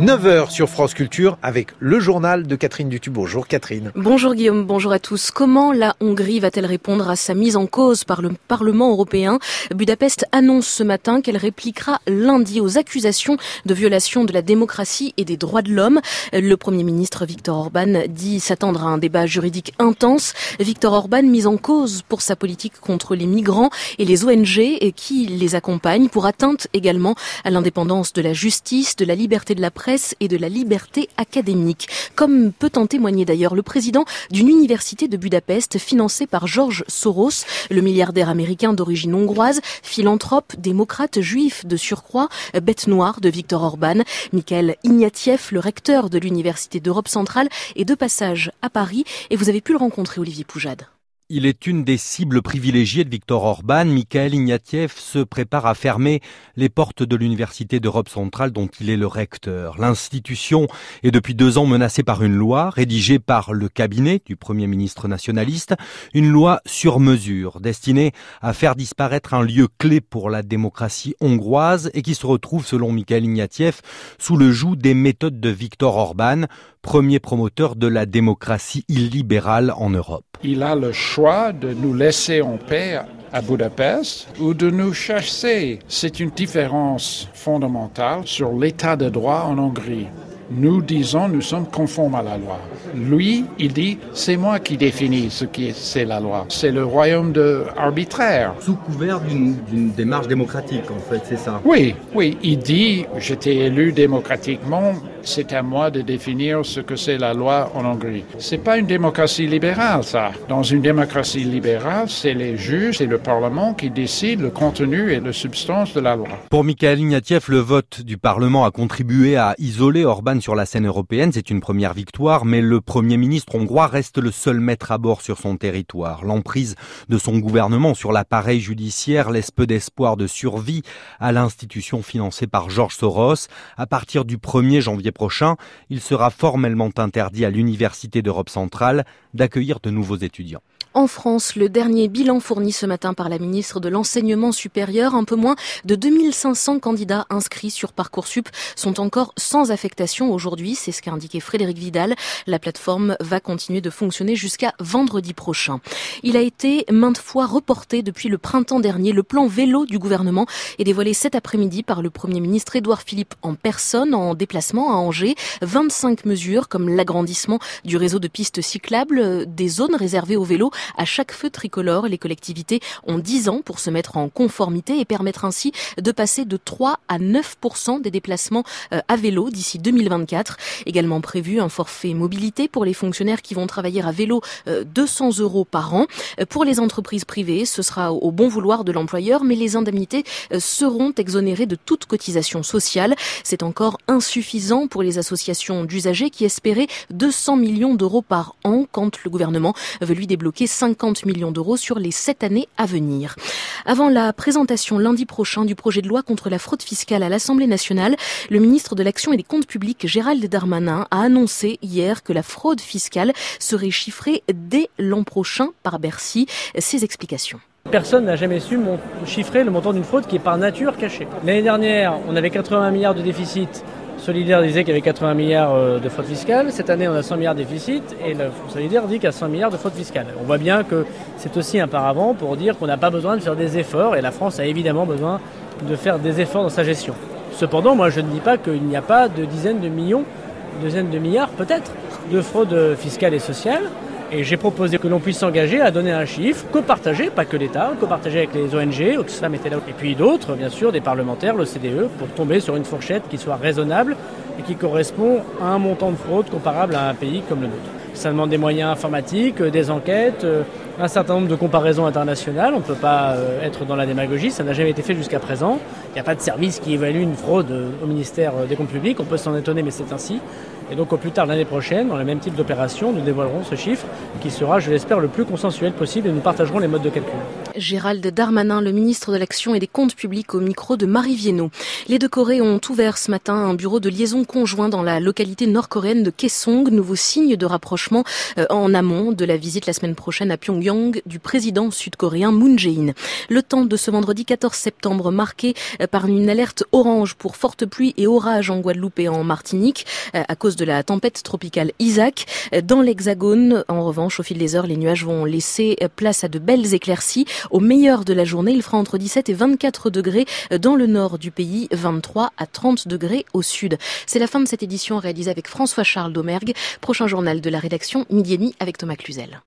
9h sur France Culture avec le journal de Catherine Dutu. Bonjour Catherine. Bonjour Guillaume, bonjour à tous. Comment la Hongrie va-t-elle répondre à sa mise en cause par le Parlement européen ? Budapest annonce ce matin qu'elle répliquera lundi aux accusations de violation de la démocratie et des droits de l'homme. Le Premier ministre Viktor Orban dit s'attendre à un débat juridique intense. Viktor Orban mis en cause pour sa politique contre les migrants et les ONG qui les accompagnent, pour atteinte également à l'indépendance de la justice, de la liberté de la presse et de la liberté académique. Comme peut en témoigner d'ailleurs le président d'une université de Budapest financée par George Soros, le milliardaire américain d'origine hongroise, philanthrope, démocrate, juif de surcroît, bête noire de Viktor Orban. Mikhail Ignatieff, le recteur de l'université d'Europe centrale, est de passage à Paris et vous avez pu le rencontrer, Olivier Poujade. Il est une des cibles privilégiées de Viktor Orban. Mikhail Ignatieff se prépare à fermer les portes de l'Université d'Europe centrale dont il est le recteur. L'institution est depuis 2 ans menacée par une loi rédigée par le cabinet du Premier ministre nationaliste. Une loi sur mesure destinée à faire disparaître un lieu clé pour la démocratie hongroise et qui se retrouve, selon Mikhail Ignatieff, sous le joug des méthodes de Viktor Orban, premier promoteur de la démocratie illibérale en Europe. Il a le choix de nous laisser en paix à Budapest ou de nous chasser. C'est une différence fondamentale sur l'état de droit en Hongrie. Nous disons, nous sommes conformes à la loi. Lui, il dit, c'est moi qui définis ce qui c'est la loi. C'est le royaume arbitraire. Sous couvert d'une démarche démocratique, en fait, c'est ça? Oui. Il dit, j'étais élu démocratiquement, c'est à moi de définir ce que c'est la loi en Hongrie. C'est pas une démocratie libérale, ça. Dans une démocratie libérale, c'est les juges et le Parlement qui décident le contenu et la substance de la loi. Pour Mikhail Ignatieff, le vote du Parlement a contribué à isoler Orban sur la scène européenne. C'est une première victoire, mais le Premier ministre hongrois reste le seul maître à bord sur son territoire. L'emprise de son gouvernement sur l'appareil judiciaire laisse peu d'espoir de survie à l'institution financée par George Soros. À partir du 1er janvier prochain, il sera formellement interdit à l'Université d'Europe centrale d'accueillir de nouveaux étudiants. En France, le dernier bilan fourni ce matin par la ministre de l'Enseignement supérieur, un peu moins de 2500 candidats inscrits sur Parcoursup sont encore sans affectation aujourd'hui. C'est ce qu'a indiqué Frédéric Vidal. La plateforme va continuer de fonctionner jusqu'à vendredi prochain. Il a été maintes fois reporté depuis le printemps dernier. Le plan vélo du gouvernement est dévoilé cet après-midi par le Premier ministre Édouard Philippe en personne, en déplacement à Angers. 25 mesures comme l'agrandissement du réseau de pistes cyclables, des zones réservées aux vélos à chaque feu tricolore. Les collectivités ont 10 ans pour se mettre en conformité et permettre ainsi de passer de 3 à 9% des déplacements à vélo d'ici 2024. Également prévu un forfait mobilité pour les fonctionnaires qui vont travailler à vélo, 200 € par an. Pour les entreprises privées, ce sera au bon vouloir de l'employeur, mais les indemnités seront exonérées de toute cotisation sociale. C'est encore insuffisant pour les associations d'usagers qui espéraient 200 millions d'euros par an quand le gouvernement veut lui débloquer 50 millions d'euros sur les 7 années à venir. Avant la présentation lundi prochain du projet de loi contre la fraude fiscale à l'Assemblée nationale, le ministre de l'Action et des Comptes publics, Gérald Darmanin, a annoncé hier que la fraude fiscale serait chiffrée dès l'an prochain par Bercy. Ses explications. Personne n'a jamais su chiffrer le montant d'une fraude qui est par nature cachée. L'année dernière, on avait 80 milliards de déficit. Solidaire disait qu'il y avait 80 milliards de fraude fiscale. Cette année, on a 100 milliards de déficit et le Fonds Solidaire dit qu'il y a 100 milliards de fraude fiscale. On voit bien que c'est aussi un paravent pour dire qu'on n'a pas besoin de faire des efforts et la France a évidemment besoin de faire des efforts dans sa gestion. Cependant, moi je ne dis pas qu'il n'y a pas de dizaines de milliards peut-être, de fraude fiscale et sociale. Et j'ai proposé que l'on puisse s'engager à donner un chiffre, copartager, pas que l'État, copartager avec les ONG, Oxfam était là, et puis d'autres, bien sûr, des parlementaires, l'OCDE, pour tomber sur une fourchette qui soit raisonnable et qui correspond à un montant de fraude comparable à un pays comme le nôtre. Ça demande des moyens informatiques, des enquêtes, un certain nombre de comparaisons internationales. On ne peut pas être dans la démagogie, ça n'a jamais été fait jusqu'à présent. Il n'y a pas de service qui évalue une fraude au ministère des Comptes publics, on peut s'en étonner mais c'est ainsi. Et donc au plus tard l'année prochaine, dans le même type d'opération, nous dévoilerons ce chiffre qui sera, je l'espère, le plus consensuel possible et nous partagerons les modes de calcul. Gérald Darmanin, le ministre de l'Action et des Comptes publics, au micro de Marie Viennot. Les deux Corées ont ouvert ce matin un bureau de liaison conjoint dans la localité nord-coréenne de Kaesong, nouveau signe de rapprochement en amont de la visite la semaine prochaine à Pyongyang du président sud-coréen Moon Jae-in. Le temps de ce vendredi 14 septembre marqué par une alerte orange pour fortes pluies et orages en Guadeloupe et en Martinique à cause de la tempête tropicale Isaac. Dans l'Hexagone, en revanche, au fil des heures, les nuages vont laisser place à de belles éclaircies. Au meilleur de la journée, il fera entre 17 et 24 degrés dans le nord du pays, 23 à 30 degrés au sud. C'est la fin de cette édition réalisée avec François-Charles Domergue. Prochain journal de la rédaction, midi et demi avec Thomas Cluzel.